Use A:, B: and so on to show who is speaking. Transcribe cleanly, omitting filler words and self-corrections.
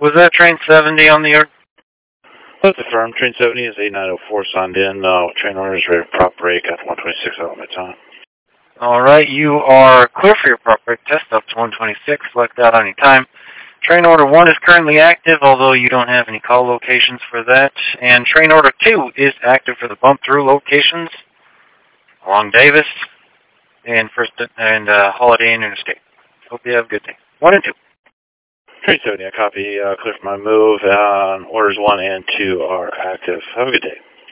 A: Was that train 70 on the air?
B: That's affirmed. Train 70 is 8904 signed in. Train orders ready for prop break at 126 out of my time.
A: Alright, you are clear for your prop break test up to 126. Select that on your time. Train order 1 is currently active, although you don't have any call locations for that. And train order 2 is active for the bump through locations along Davis and Holiday Inn Interstate. Hope you have a good day. 1 and 2.
B: Train 70, I copy. Clear for my move. Orders 1 and 2 are active. Have a good day.